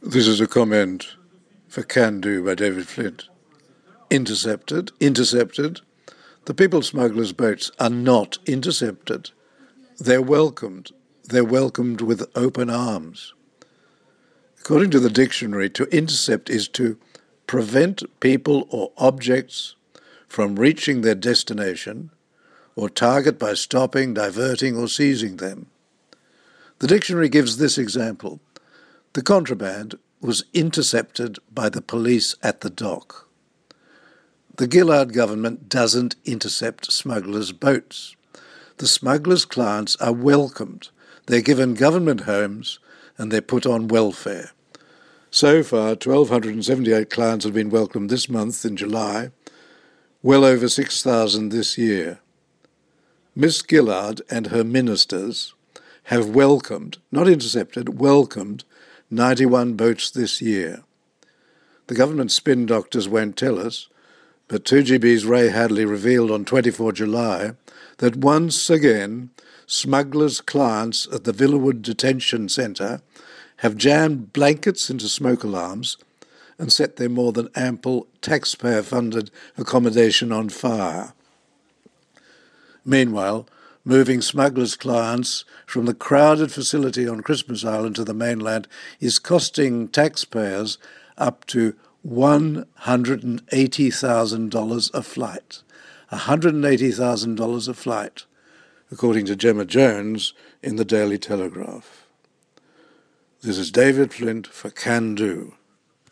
This is a comment for Can Do by David Flint. Intercepted. The people smugglers' boats are not intercepted. They're welcomed. They're welcomed with open arms. According to the dictionary, to intercept is to prevent people or objects from reaching their destination or target by stopping, diverting, or seizing them. The dictionary gives this example. The contraband was intercepted by the police at the dock. The Gillard government doesn't intercept smugglers' boats. The smugglers' clients are welcomed. They're given government homes and they're put on welfare. So far, 1,278 clients have been welcomed this month in July, well over 6,000 this year. Miss Gillard and her ministers have welcomed, not intercepted, welcomed 91 boats this year. The government spin doctors won't tell us, but 2GB's Ray Hadley revealed on 24 July that once again smugglers' clients at the Villawood Detention Centre have jammed blankets into smoke alarms and set their more than ample taxpayer-funded accommodation on fire. Meanwhile, moving smugglers' clients from the crowded facility on Christmas Island to the mainland is costing taxpayers up to $180,000 a flight. $180,000 a flight, according to Gemma Jones in the Daily Telegraph. This is David Flint for Can Do.